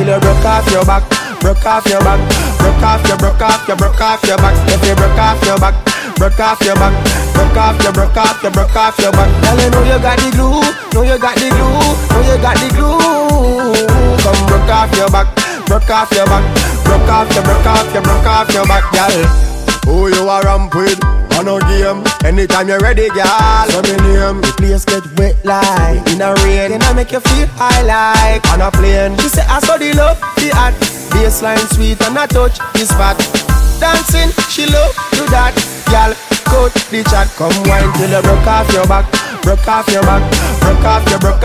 till you broke off your back. Broke off your back. Broke off your back. If you broke off your back. Broke off your back. Broke off your back. Girl, you know you got the glue. Know you got the glue. Know you got the glue. Come broke off your back. Broke off your back. Broke off your back, girl. Who you are ramp with? On a game. Anytime you're ready, girl. So me name. The place get wet like in a rain. Then I make you feel high like on a plane. She say I saw the love, the hot. Baseline sweet and I touch the spot. Dancing, she love do that. Girl, cut the chat. Come wine till you broke off your back. Broke off your back. Broke off your back.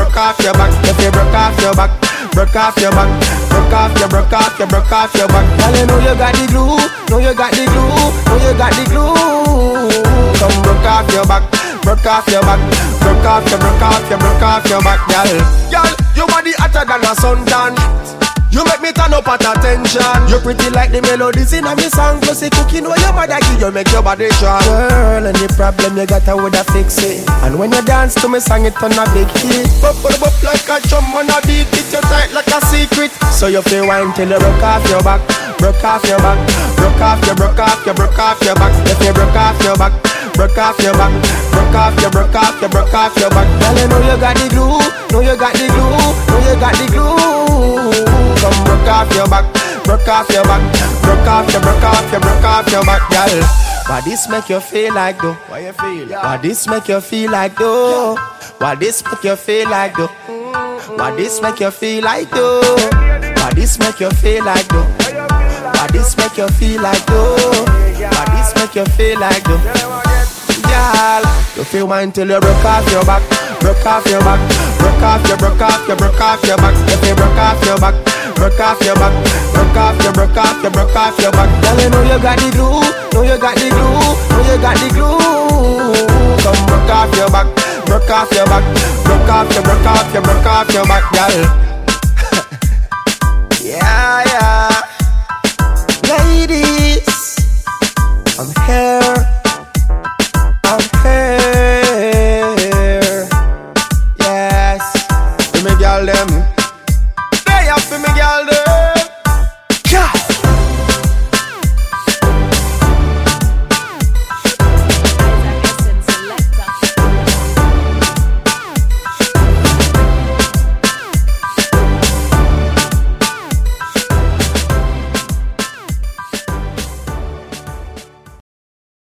If you broke off your back. Broke off your back. Broke off your back. Girl, you know you got the glue. Know you got the glue. Know you got the glue. Come broke off your back. Broke off your back. Broke off your back, girl. Girl, your body hotter than a suntan. You make me turn up at attention. You pretty like the melodies in a me song. Plus the cooking where your mother give you make your body strong. Girl, any problem you got I woulda fix it. And when you dance to me song it on a big hit. Bop like a drum on a beat. It you tight like a secret. So you feel wine till you broke off your back. Broke off your back. Broke off your back. If you broke off your back. Broke off your back. Broke off your back. Girl, you know you got the glue. Know you got the glue. Know you got the glue. Come broke off your back. Broke off your back. Broke off your back, girl. Why this make you feel like though? Why you feel? Why this make you feel like though? Why this make you feel like though? Why this make you feel like though? Why this make you feel like though? Why this make you feel like though? Why this make you feel like though? Girl, you feel mine till you broke off your back. Broke off your back. Broke off your back. If you broke off your back. Broke off your back. Broke off your back. Girl, you know you got the glue. Know you got the glue. Know you got the glue. Come broke off your back. Broke off your back. Broke off your back, girl. Yeah.